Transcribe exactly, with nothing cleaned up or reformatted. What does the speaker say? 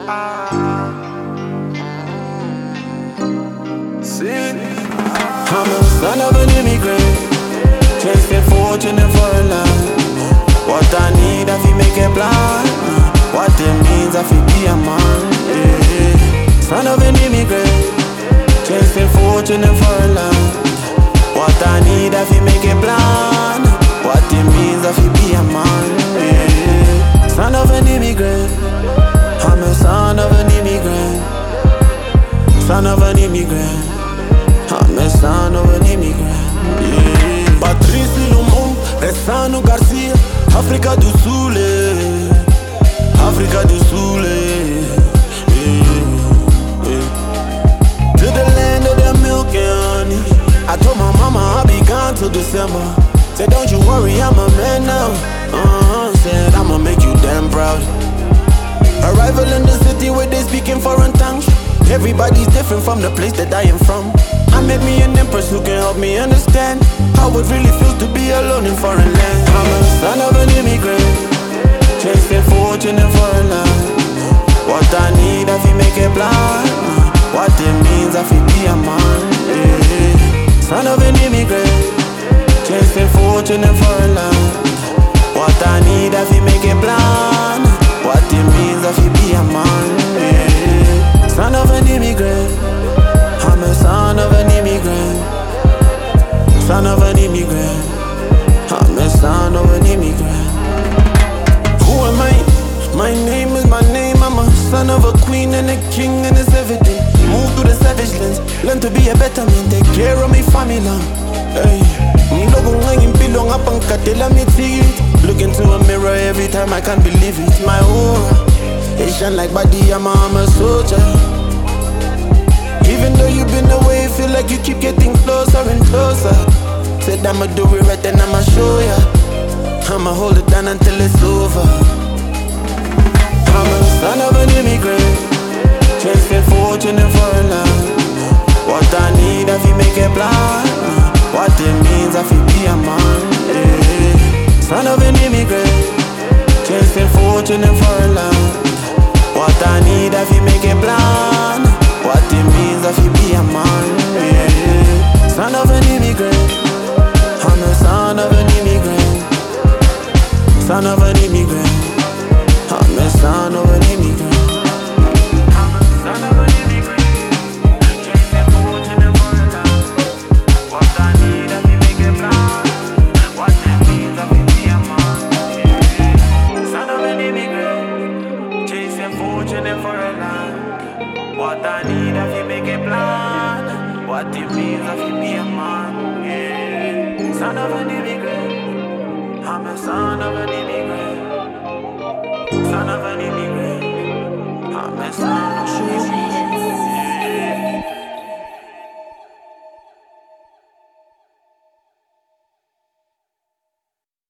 I'm a son of an immigrant, chasing fortune and for a life. What I need, I feel make a plan. What it means, I feel be a man. Yeah. Son of an immigrant, chasing fortune and for a life. What I need, I feel make a plan. What it means, I feel be a man. Yeah. Son of an immigrant, I'm a son of an immigrant. Son of an immigrant, I'm a son of an immigrant. Yeah. Patrice Lumumba, Ressano Garcia, África do Sul, eh. África do Sul, eh. Yeah. Yeah. To the land of the milk and honey. I told my mama I'll be gone till December. Said don't you worry, I'm a man now. Uh-huh. Said I'ma make you damn proud. Arrival in the city where they speaking foreign tongues. Everybody's different from the place that I am from. I met me an empress who can help me understand how it really feels to be alone in foreign land. I'm a son of an immigrant, chasing fortune and foreign land. What I need, I feel make a plan. What it means, I feel be a man. Yeah. Son of an immigrant, chasing fortune and foreign land. What I need, I feel make a plan. What it means, I feel be a man. Yeah. Son of an immigrant, I'm a son of an immigrant. Son of an immigrant, I'm a son of an immigrant. Who am I? My name is my name. I'm a son of a queen and a king, and it's everything. Move to the savage lands, learn to be a better man. Take care of my family. Hey, look into a mirror every time, I can't believe it. My aura, it shine like body. I'm a, I'm a soldier. Even though you've been away, feel like you keep getting closer and closer. Said I'ma do it right then, I'ma show ya. I'ma hold it down until it's over. I'm a son of an immigrant, chasing fortune and foreign land. What I need, I feel make a plan. What it means, I feel be a man. Yeah. Son of an immigrant, chasing fortune and foreign land. What I need, I feel make a plan. What it means, I feel be a man. Yeah. Son of an immigrant, I'm a son of an immigrant. Son of an immigrant, I'm a son of an immigrant. Son of an immigrant, chasing fortune and foreign land. What I need, I feel make a plan. What it means, I feel be a man. Yeah. Son of an immigrant, chasing fortune and foreign land. What I need, I feel make a plan. What it means, I feel be a man. Yeah. Son of an immigrant, I'm a son of an immigrant.